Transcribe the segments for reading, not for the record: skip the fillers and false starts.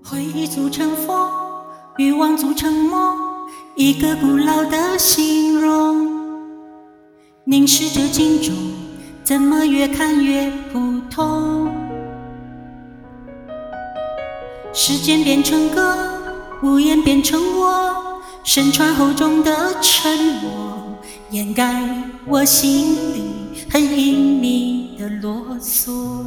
回忆组成风，欲望组成梦，一个古老的形容。凝视着镜中，怎么越看越普通？时间变成歌，无言变成我，身穿厚重的沉默，掩盖我心里很隐秘的啰嗦。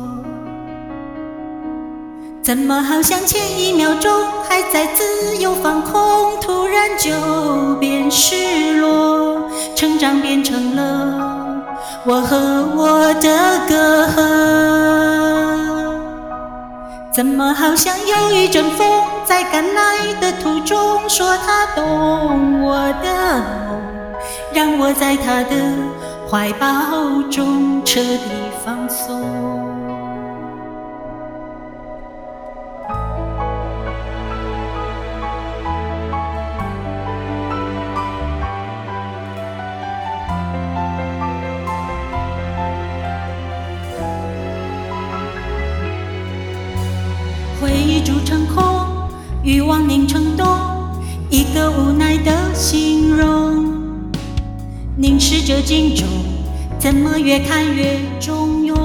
怎么好像前一秒钟还在自由放空，突然就变失落，成长变成了我和我的隔阂。怎么好像有一阵风在赶来的途中，说它懂我的梦，让我在它的怀抱中彻底放松。回忆筑成空，欲望凝成冬，一个无奈的形容。凝视着镜中，怎么越看越中庸？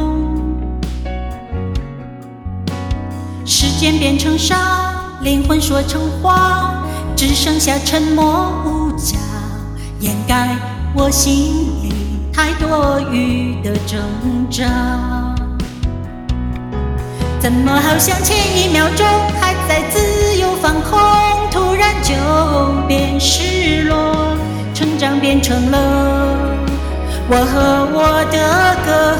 时间变成沙，灵魂说成谎，只剩下沉默无价，掩盖我心里太多余的挣扎。怎么好像前一秒钟还在自由放空，突然就变失落，成长变成了我和我的隔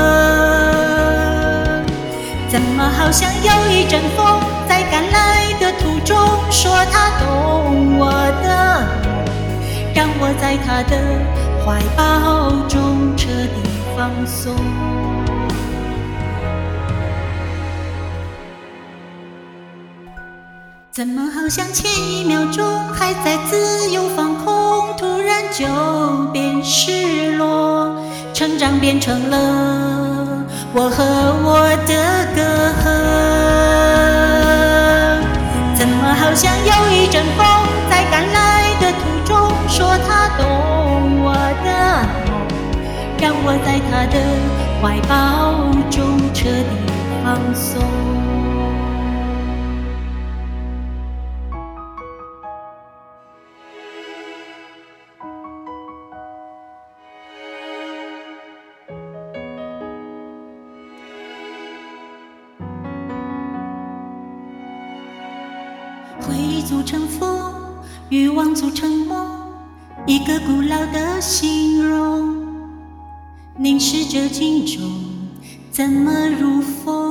阂。怎么好像有一阵风在赶来的途中，说它懂我的梦，让我在它的怀抱中彻底放松。怎么好像前一秒钟还在自由放空，突然就变失落，成长变成了我和我的隔阂。怎么好像有一阵风在赶来的途中，说它懂我的梦，让我在它的怀抱中彻底放松。回忆组成风，欲望组成梦，一个古老的形容。凝视着镜中，怎么如风？